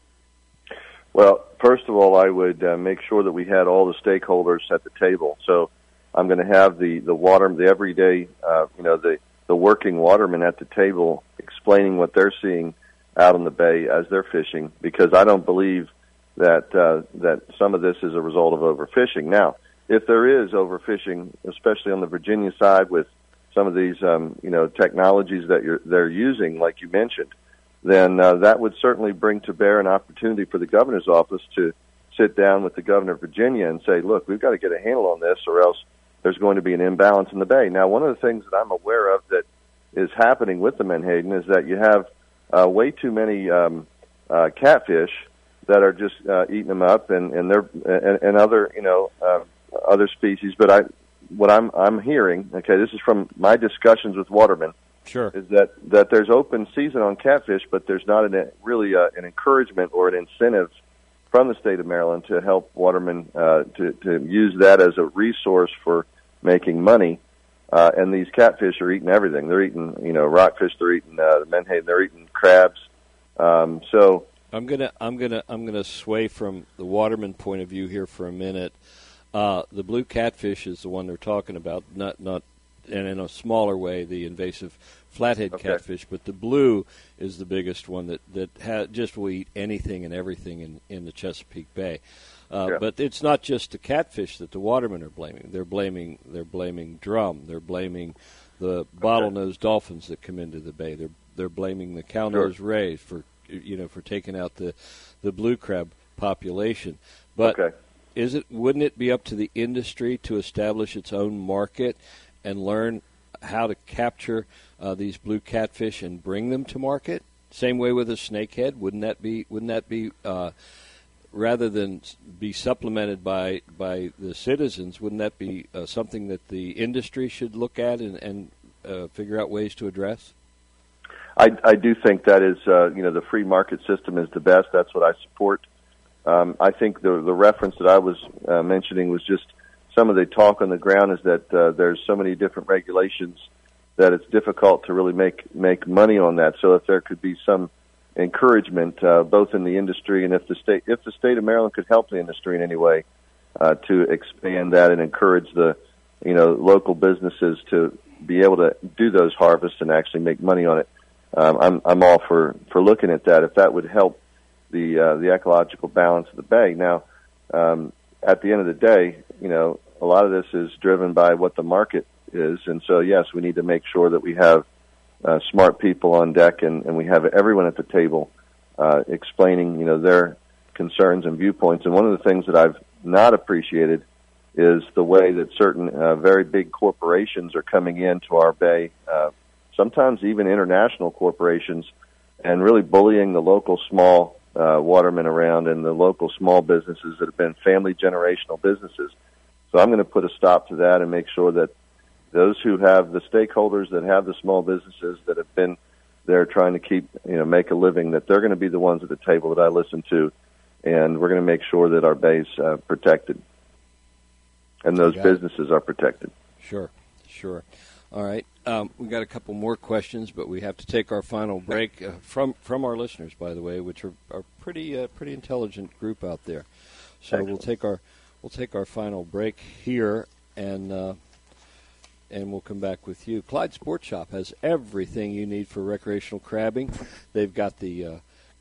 Well, first of all, I would uh, make sure that we had all the stakeholders at the table. So I'm going to have the, the water, the everyday, uh, you know, the, the working watermen at the table explaining what they're seeing out on the bay as they're fishing, because I don't believe that uh, that some of this is a result of overfishing. Now, if there is overfishing, especially on the Virginia side with some of these, um, you know, technologies that you're, they're using, like you mentioned, then uh, that would certainly bring to bear an opportunity for the governor's office to sit down with the governor of Virginia and say, look, we've got to get a handle on this or else there's going to be an imbalance in the bay. Now, one of the things that I'm aware of that is happening with the menhaden is that you have uh, way too many um, uh, catfish that are just uh, eating them up, and and they're and, and other you know uh, other species. But I, what I'm I'm hearing, okay, this is from my discussions with watermen. Sure. Is that, that there's open season on catfish, but there's not an, really uh, an encouragement or an incentive from the state of Maryland to help watermen uh, to, to use that as a resource for making money. Uh, and these catfish are eating everything. They're eating, you know, rockfish. They're eating uh, the menhaden. They're eating crabs. Um, so I'm gonna I'm gonna I'm gonna sway from the waterman point of view here for a minute. Uh, the blue catfish is the one they're talking about, not not. And in a smaller way, the invasive flathead okay. catfish. But the blue is the biggest one that, that ha- just will eat anything and everything in, in the Chesapeake Bay. Uh, yeah. But it's not just the catfish that the watermen are blaming. They're blaming they're blaming drum. They're blaming the bottlenose dolphins that come into the bay. They're they're blaming the cow-nosed sure. rays for you know for taking out the, the blue crab population. But okay. is it wouldn't it be up to the industry to establish its own market and learn how to capture uh, these blue catfish and bring them to market? Same way with a snakehead. Wouldn't that be? Wouldn't that be uh, rather than be supplemented by by the citizens? Wouldn't that be uh, something that the industry should look at and, and uh, figure out ways to address? I, I do think that is, uh, you know, the free market system is the best. That's what I support. Um, I think the the reference that I was uh, mentioning was just some of the talk on the ground is that uh, there's so many different regulations that it's difficult to really make make money on that. So if there could be some encouragement, uh, both in the industry and if the state if the state of Maryland could help the industry in any way uh, to expand that and encourage the you know local businesses to be able to do those harvests and actually make money on it, um, I'm I'm all for, for looking at that if that would help the uh, the ecological balance of the bay. Now, um, at the end of the day, you know. A lot of this is driven by what the market is, and so, yes, we need to make sure that we have uh, smart people on deck and, and we have everyone at the table uh, explaining, you know, their concerns and viewpoints. And one of the things that I've not appreciated is the way that certain uh, very big corporations are coming into our bay, uh, sometimes even international corporations, and really bullying the local small uh, watermen around and the local small businesses that have been family generational businesses. So I'm going to put a stop to that and make sure that those who have the stakeholders that have the small businesses that have been there trying to keep, you know, make a living, that they're going to be the ones at the table that I listen to, and we're going to make sure that our bay's uh, protected and those businesses are protected. Sure, sure. All right. Um, we've got a couple more questions, but we have to take our final break uh, from from our listeners, by the way, which are, are pretty uh, pretty intelligent group out there. So Excellent. we'll take our We'll take our final break here, and uh, and we'll come back with you. Clyde Sport Shop has everything you need for recreational crabbing. They've got the uh,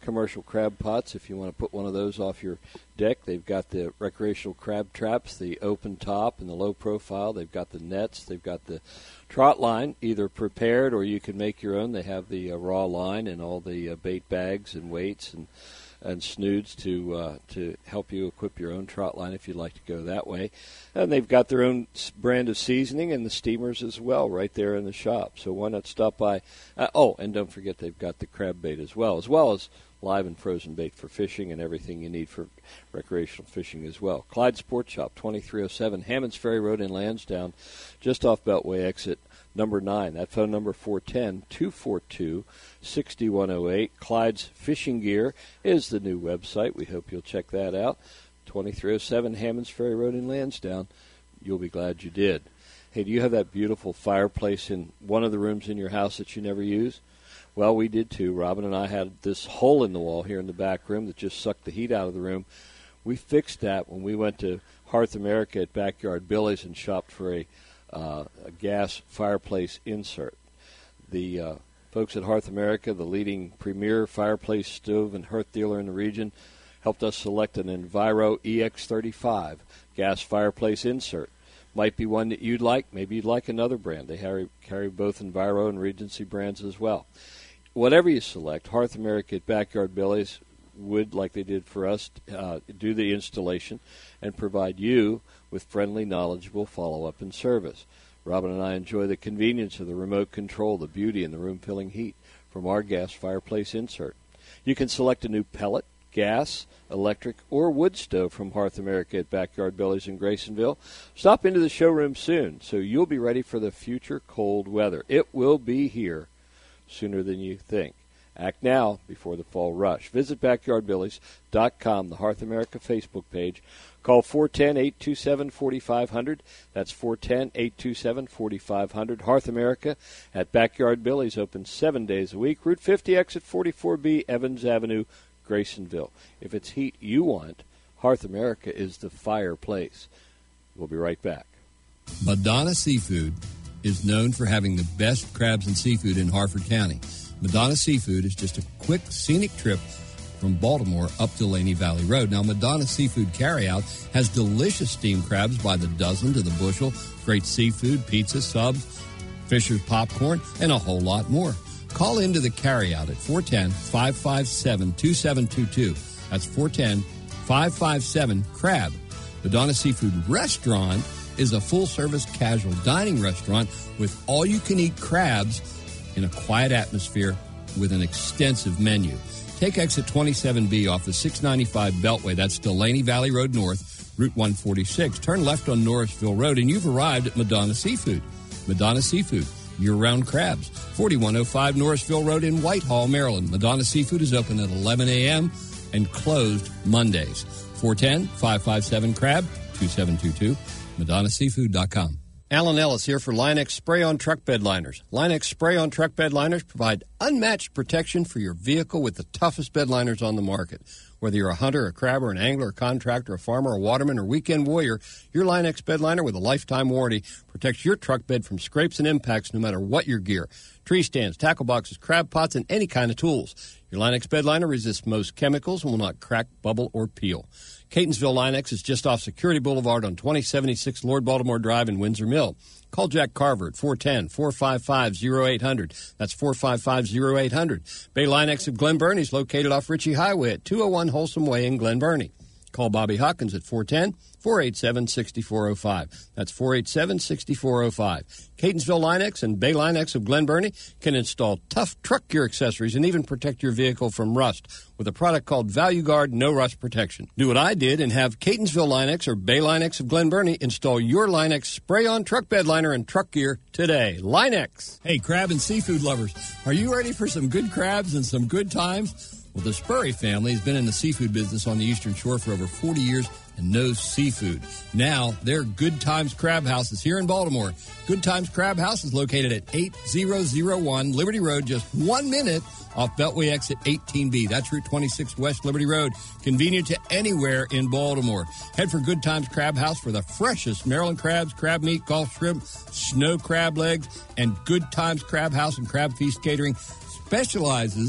commercial crab pots if you want to put one of those off your deck. They've got the recreational crab traps, the open top and the low profile. They've got the nets. They've got the trot line, either prepared or you can make your own. They have the uh, raw line and all the uh, bait bags and weights and and snoods to uh, to help you equip your own trot line if you'd like to go that way. And they've got their own brand of seasoning and the steamers as well right there in the shop. So why not stop by? Uh, oh, and don't forget they've got the crab bait as well, as well as live and frozen bait for fishing and everything you need for recreational fishing as well. Clyde Sports Shop, twenty-three oh seven Hammonds Ferry Road in Lansdowne, just off Beltway exit number nine. That phone number, four one zero, two four two, six one zero eight. Clyde's Fishing Gear is the new website. We hope you'll check that out. twenty-three oh seven Hammonds Ferry Road in Lansdowne. You'll be glad you did. Hey, do you have that beautiful fireplace in one of the rooms in your house that you never use? Well, we did too. Robin and I had this hole in the wall here in the back room that just sucked the heat out of the room. We fixed that when we went to Hearth America at Backyard Billy's and shopped for a, uh, a gas fireplace insert. The uh, folks at Hearth America, the leading premier fireplace stove and hearth dealer in the region, helped us select an Enviro E X thirty-five gas fireplace insert. Might be one that you'd like. Maybe you'd like another brand. They carry, carry both Enviro and Regency brands as well. Whatever you select, Hearth America at Backyard Billy's would, like they did for us, uh, do the installation and provide you with friendly, knowledgeable follow-up and service. Robin and I enjoy the convenience of the remote control, the beauty, and the room-filling heat from our gas fireplace insert. You can select a new pellet, gas, electric, or wood stove from Hearth America at Backyard Billy's in Graysonville. Stop into the showroom soon so you'll be ready for the future cold weather. It will be here sooner than you think. Act now before the fall rush. Visit backyard billies dot com, the Hearth America Facebook page. Call four one zero, eight two seven, four five zero zero. That's four one zero, eight two seven, four five zero zero. Hearth America at Backyard Billy's, open seven days a week. Route fifty, exit forty-four B, Evans Avenue, Graysonville. If it's heat you want, Hearth America is the fireplace. We'll be right back. Madonna Seafood is known for having the best crabs and seafood in Harford County. Madonna Seafood is just a quick, scenic trip from Baltimore up Delaney Valley Road. Now, Madonna Seafood Carryout has delicious steamed crabs by the dozen to the bushel, great seafood, pizza, subs, Fisher's popcorn, and a whole lot more. Call into the carryout at four one zero, five five seven, two seven two two. That's four one zero, five five seven, CRAB. Madonna Seafood Restaurant is a full-service casual dining restaurant with all-you-can-eat crabs in a quiet atmosphere with an extensive menu. Take exit twenty-seven B off the six ninety-five Beltway. That's Delaney Valley Road North, Route one forty-six. Turn left on Norrisville Road, and you've arrived at Madonna Seafood. Madonna Seafood, year-round crabs. forty-one oh five Norrisville Road in Whitehall, Maryland. Madonna Seafood is open at eleven a.m. and closed Mondays. four one zero, five five seven, CRAB, two seven two two. Madonna Seafood dot com. Alan Ellis here for Line-X Spray-On Truck Bed Liners. Line-X Spray-On Truck Bed Liners provide unmatched protection for your vehicle with the toughest bed liners on the market. Whether you're a hunter, a crabber, an angler, a contractor, a farmer, a waterman, or weekend warrior, your Line-X Bed Liner with a lifetime warranty protects your truck bed from scrapes and impacts no matter what your gear. Tree stands, tackle boxes, crab pots, and any kind of tools. Your Line-X Bed Liner resists most chemicals and will not crack, bubble, or peel. Catonsville Line-X is just off Security Boulevard on twenty seventy-six Lord Baltimore Drive in Windsor Mill. Call Jack Carver at four one zero, four five five, oh eight hundred. That's four five five, oh eight hundred. Bay Line-X of Glen Burnie is located off Ritchie Highway at two oh one Wholesome Way in Glen Burnie. Call Bobby Hawkins at four one zero, four eight seven, six four oh five. That's four eight seven, six four oh five. Catonsville Line-X and Bay Line-X of Glen Burnie can install tough truck gear accessories and even protect your vehicle from rust with a product called Value Guard No Rust Protection. Do what I did and have Catonsville Line-X or Bay Line-X of Glen Burnie install your Line-X spray-on truck bed liner and truck gear today. Line-X. Hey, crab and seafood lovers, are you ready for some good crabs and some good times? Well, the Spurry family has been in the seafood business on the Eastern Shore for over forty years and knows seafood. Now, their Good Times Crab House is here in Baltimore. Good Times Crab House is located at eight thousand one Liberty Road, just one minute off Beltway exit eighteen B. That's Route twenty-six West Liberty Road. Convenient to anywhere in Baltimore. Head for Good Times Crab House for the freshest Maryland crabs, crab meat, Gulf shrimp, snow crab legs, and Good Times Crab House and Crab Feast Catering specializes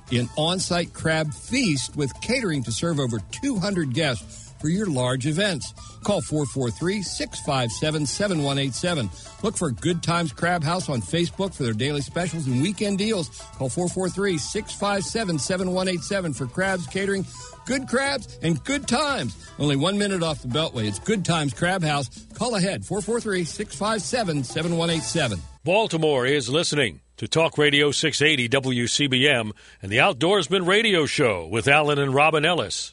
an on-site crab feast with catering to serve over two hundred guests for your large events. Call four four three, six five seven, seven one eight seven. Look for Good Times Crab House on Facebook for their daily specials and weekend deals. Call four four three, six five seven, seven one eight seven for crabs catering. Good crabs and good times. Only one minute off the Beltway. It's Good Times Crab House. Call ahead, four four three, six five seven, seven one eight seven. Baltimore is listening to Talk Radio six eighty W C B M and the Outdoorsman Radio Show with Alan and Robin Ellis.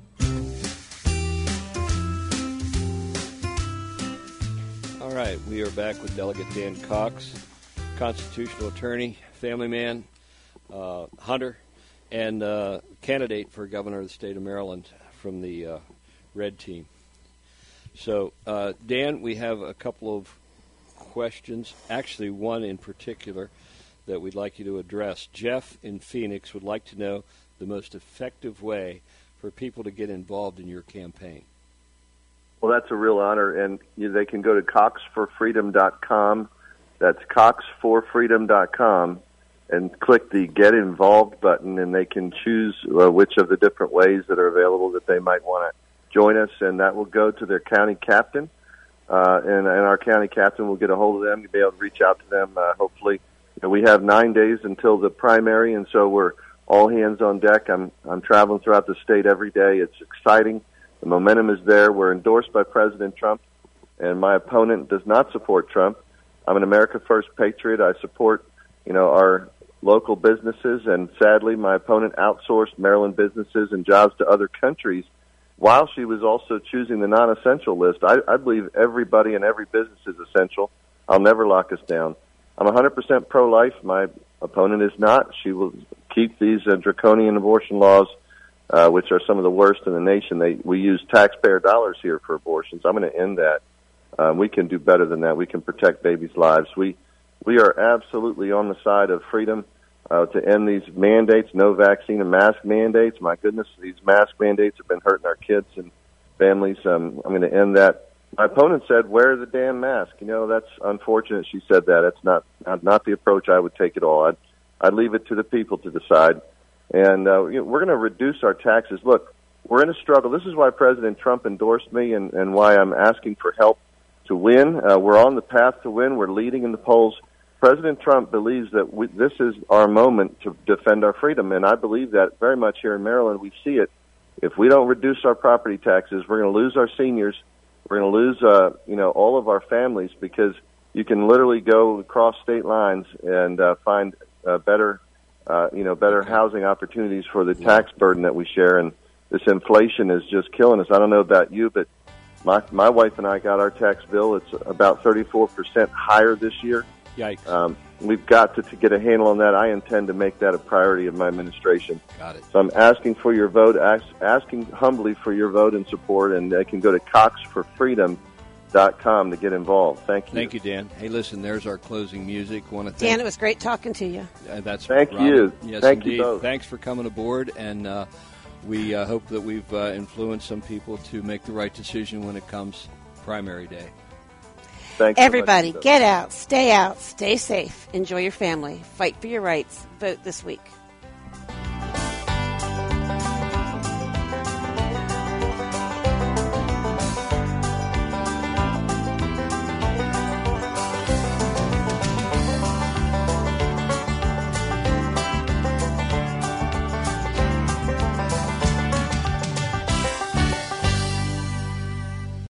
All right, we are back with Delegate Dan Cox, constitutional attorney, family man, uh, hunter, and uh, candidate for governor of the state of Maryland from the uh, Red Team. So, uh, Dan, we have a couple of questions, actually one in particular that we'd like you to address. Jeff in Phoenix would like to know the most effective way for people to get involved in your campaign. Well, that's a real honor, and you, they can go to cox for freedom dot com. That's cox for freedom dot com, and click the Get Involved button, and they can choose uh, which of the different ways that are available that they might want to join us, and that will go to their county captain, uh, and, and our county captain will get a hold of them to be able to reach out to them. Uh, hopefully, you know, we have nine days until the primary, and so we're all hands on deck. I'm I'm traveling throughout the state every day. It's exciting. The momentum is there. We're endorsed by President Trump, and my opponent does not support Trump. I'm an America First patriot. I support, you know, our local businesses, and sadly, my opponent outsourced Maryland businesses and jobs to other countries while she was also choosing the non-essential list. I, I believe everybody and every business is essential. I'll never lock us down. I'm one hundred percent pro-life. My opponent is not. She will keep these uh, draconian abortion laws, Uh, which are some of the worst in the nation. They, we use taxpayer dollars here for abortions. I'm going to end that. Um, we can do better than that. We can protect babies' lives. We we are absolutely on the side of freedom uh, to end these mandates, no vaccine and mask mandates. My goodness, these mask mandates have been hurting our kids and families. Um, I'm going to end that. My opponent said, wear the damn mask. You know, that's unfortunate she said that. That's not, not, not the approach I would take at all. I'd, I'd leave it to the people to decide. And uh, you know, we're going to reduce our taxes. Look, we're in a struggle. This is why President Trump endorsed me and, and why I'm asking for help to win. Uh, we're on the path to win. We're leading in the polls. President Trump believes that we, this is our moment to defend our freedom, and I believe that very much here in Maryland. We see it. If we don't reduce our property taxes, we're going to lose our seniors. We're going to lose, uh, you know, all of our families, because you can literally go across state lines and uh, find uh, better Uh, you know, better housing opportunities for the tax burden that we share. And this inflation is just killing us. I don't know about you, but my my wife and I got our tax bill. It's about thirty-four percent higher this year. Yikes. Um, we've got to, to get a handle on that. I intend to make that a priority of my administration. Got it. So I'm asking for your vote, ask, asking humbly for your vote and support, and they can go to cox for freedom dot com to get involved. Thank you. Thank you, Dan. Hey, listen, there's our closing music. Want to thank Dan, it was great talking to you. Uh, that's thank Robin. you. Yes, thank indeed. you both. Thanks for coming aboard, and uh, we uh, hope that we've uh, influenced some people to make the right decision when it comes primary day. Thanks. Everybody, get out, stay out, stay safe, enjoy your family, fight for your rights, vote this week.